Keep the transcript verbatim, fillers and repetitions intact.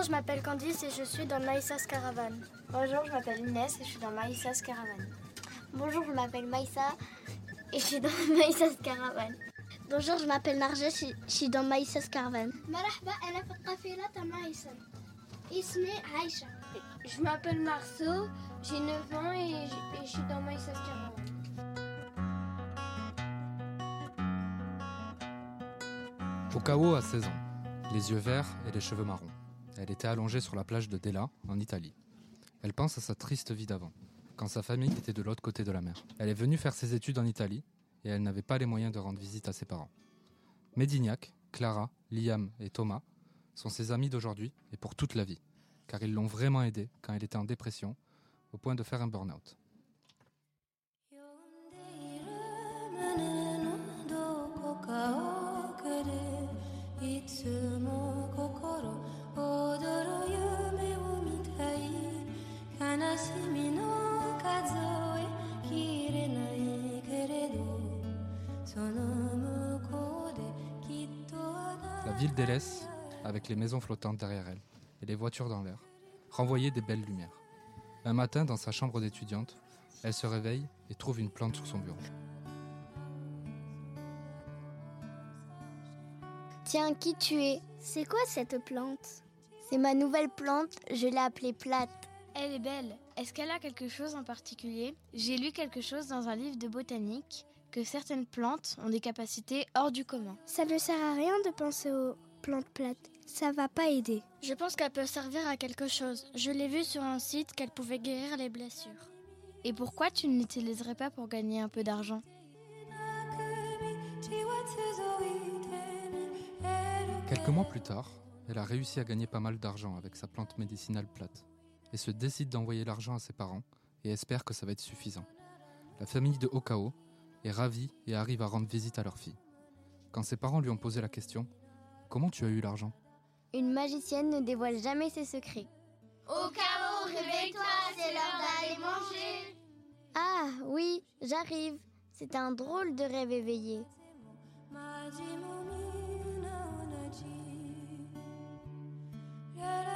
Bonjour, je m'appelle Candice et je suis dans Maïssa's Caravane. Bonjour, je m'appelle Inès et je suis dans Maïssa's Caravane. Bonjour, je m'appelle Maïssa et je suis dans Maïssa's Caravane. Bonjour, je m'appelle Marja, je suis dans Maïssa's Caravane. مرحبا أنا في القافلة تاع مايسا. اسمي عايشة. Je m'appelle Marceau, j'ai neuf ans et je, et je suis dans Maïssa's Caravane. Okao a seize ans, les yeux verts et les cheveux marrons. Elle était allongée sur la plage de Dela, en Italie. Elle pense à sa triste vie d'avant, quand sa famille était de l'autre côté de la mer. Elle est venue faire ses études en Italie et elle n'avait pas les moyens de rendre visite à ses parents. Médignac, Clara, Liam et Thomas sont ses amis d'aujourd'hui et pour toute la vie, car ils l'ont vraiment aidée quand elle était en dépression, au point de faire un burn-out. La ville délaisse, avec les maisons flottantes derrière elle et les voitures dans l'air, renvoyait des belles lumières. Un matin, dans sa chambre d'étudiante, elle se réveille et trouve une plante sur son bureau. Tiens, qui tu es? C'est quoi cette plante? C'est ma nouvelle plante, je l'ai appelée Plate. Elle est belle. Est-ce qu'elle a quelque chose en particulier? J'ai lu quelque chose dans un livre de botanique que certaines plantes ont des capacités hors du commun. Ça ne sert à rien de penser aux plantes plates. Ça va pas aider. Je pense qu'elle peut servir à quelque chose. Je l'ai vu sur un site qu'elle pouvait guérir les blessures. Et pourquoi tu ne l'utiliserais pas pour gagner un peu d'argent? Quelques mois plus tard, elle a réussi à gagner pas mal d'argent avec sa plante médicinale Plate et se décide d'envoyer l'argent à ses parents et espère que ça va être suffisant. La famille de Okao est ravie et arrive à rendre visite à leur fille. Quand ses parents lui ont posé la question « Comment tu as eu l'argent ?» Une magicienne ne dévoile jamais ses secrets. Okao, réveille-toi, c'est l'heure d'aller manger. Ah oui, j'arrive. C'est un drôle de rêve éveillé. La